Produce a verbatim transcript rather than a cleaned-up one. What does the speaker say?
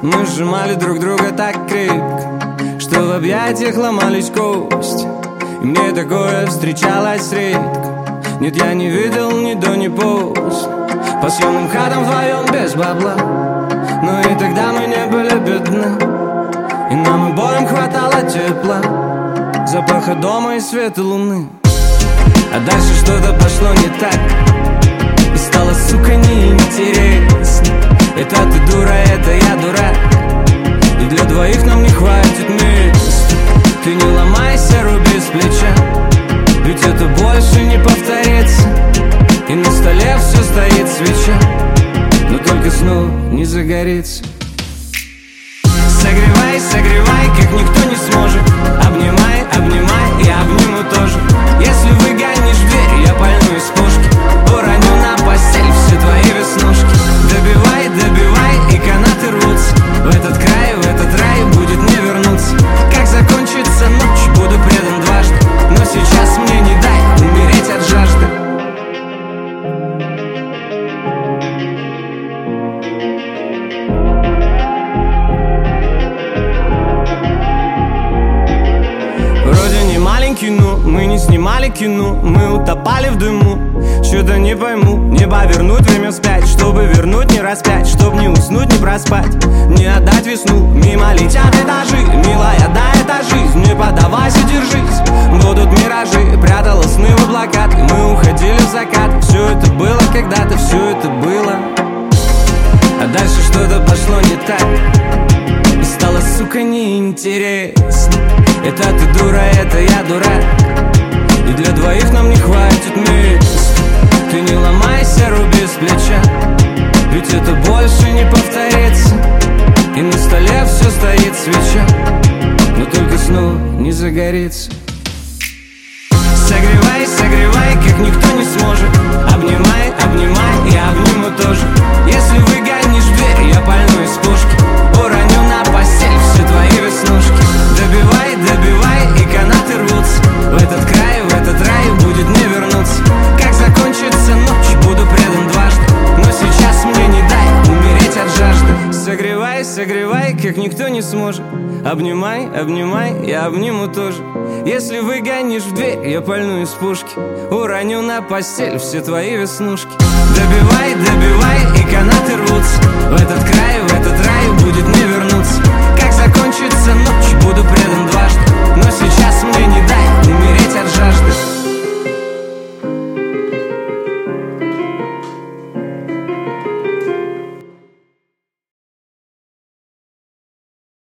Мы сжимали друг друга так крепко, что в объятиях ломались кости. И мне такое встречалось редко. Нет, я не видел ни до, ни после. По съемным хатам вдвоем без бабла, но и тогда мы не были бедны, и нам обоим хватало тепла, запаха дома и света луны. А дальше что-то пошло не так, и стало, сука, неинтересно. Это ты дура, это я дурак, и для двоих нам не хватит места. Ты не ломайся, руби с плеча, ведь это больше не повторится. И на столе все стоит свеча, но только снова не загорится. Согревай, согревай, как никто не сможет. Обнимай, обнимай, я обниму тоже. Если выгонишь дверь, я пальну из пушки, уроню на постель все твои веснушки. Добивай, добивай, и канаты рвутся. В этот край, в этот рай будет не вернуться. Как закончится ночь, буду предан дважды, но сейчас мне не дай умереть от жажды. Кино. Мы не снимали кино, мы утопали в дыму. Что-то не пойму, не повернуть время вспять, чтобы вернуть, не распять, чтоб не уснуть, не проспать, не отдать весну. Мимо летят этажи, милая, да, это жизнь. Не поддавайся, держись, будут миражи. Прятала сны в облаках, мы уходили в закат. Все это было когда-то, все это было. А дальше что-то пошло не так, и стало, сука, неинтересно. Это ты дура, это я дурак, и для двоих нам не хватит места. Ты не ломайся, руби с плеча, ведь это больше не повторится. И на столе все стоит свеча, но только снова не загорится. Согревай, согревай, как никто не сможет. Обнимай, обнимай, я обниму тоже. Если выгонишь дверь, я пальну из пушки, уроню на постель все твои веснушки. Добивай, добивай, и канаты рвутся. В этот край, в этот рай будет не вернуться. Как закончится ночь, буду предан дважды, но сейчас мне не дай умереть от жажды. Согревай, согревай, как никто не сможет. Обнимай, обнимай, я обниму тоже. Если выгонишь в дверь, я пальну из пушки, уроню на постель все твои веснушки. Добивай, добивай, и канаты рвутся. В этот край, в этот рай будет не вернуться. Как закончится ночь, буду предан